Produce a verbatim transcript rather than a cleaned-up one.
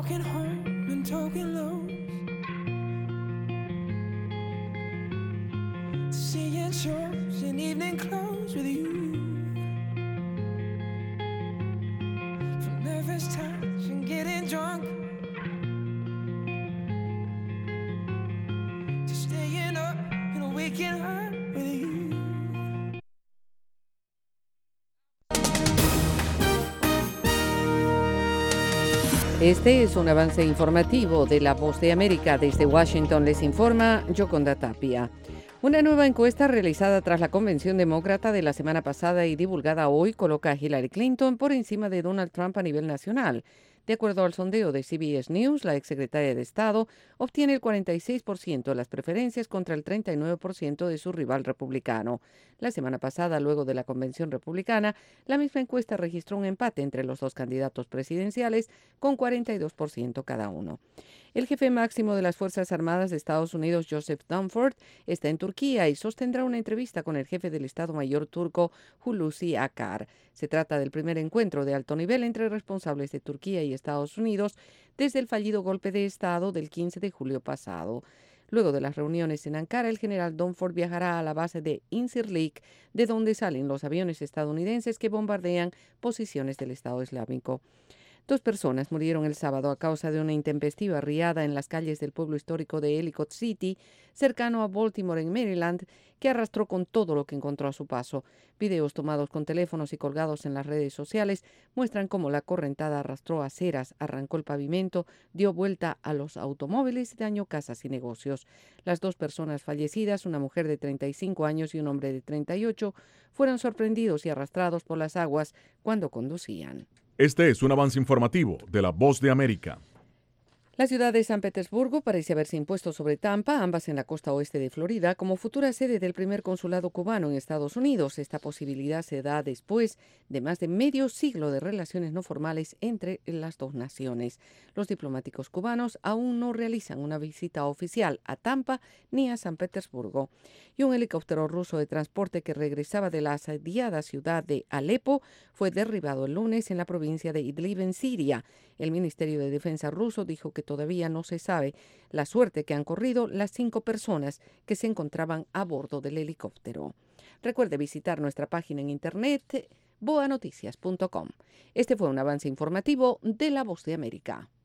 walking home and talking low, seeing shows in evening clothes with you, from nervous touch and getting drunk to staying up and waking up with you. Este es un avance informativo de La Voz de América. Desde Washington les informa Yoconda Tapia. Una nueva encuesta realizada tras la convención demócrata de la semana pasada y divulgada hoy coloca a Hillary Clinton por encima de Donald Trump a nivel nacional. De acuerdo al sondeo de C B S News, la exsecretaria de Estado obtiene el cuarenta y seis por ciento de las preferencias contra el treinta y nueve por ciento de su rival republicano. La semana pasada, luego de la convención republicana, la misma encuesta registró un empate entre los dos candidatos presidenciales con cuarenta y dos por ciento cada uno. El jefe máximo de las Fuerzas Armadas de Estados Unidos, Joseph Dunford, está en Turquía y sostendrá una entrevista con el jefe del Estado Mayor turco, Hulusi Akar. Se trata del primer encuentro de alto nivel entre responsables de Turquía y Estados Unidos desde el fallido golpe de Estado del quince de julio pasado. Luego de las reuniones en Ankara, el general Dunford viajará a la base de Incirlik, de donde salen los aviones estadounidenses que bombardean posiciones del Estado Islámico. Dos personas murieron el sábado a causa de una intempestiva riada en las calles del pueblo histórico de Ellicott City, cercano a Baltimore, en Maryland, que arrastró con todo lo que encontró a su paso. Videos tomados con teléfonos y colgados en las redes sociales muestran cómo la correntada arrastró aceras, arrancó el pavimento, dio vuelta a los automóviles y dañó casas y negocios. Las dos personas fallecidas, una mujer de treinta y cinco años y un hombre de treinta y ocho, fueron sorprendidos y arrastrados por las aguas cuando conducían. Este es un avance informativo de La Voz de América. La ciudad de San Petersburgo parece haberse impuesto sobre Tampa, ambas en la costa oeste de Florida, como futura sede del primer consulado cubano en Estados Unidos. Esta posibilidad se da después de más de medio siglo de relaciones no formales entre las dos naciones. Los diplomáticos cubanos aún no realizan una visita oficial a Tampa ni a San Petersburgo. Y un helicóptero ruso de transporte que regresaba de la asediada ciudad de Alepo fue derribado el lunes en la provincia de Idlib, en Siria. El Ministerio de Defensa ruso dijo que todavía no se sabe la suerte que han corrido las cinco personas que se encontraban a bordo del helicóptero. Recuerde visitar nuestra página en internet boa noticias punto com. Este fue un avance informativo de La Voz de América.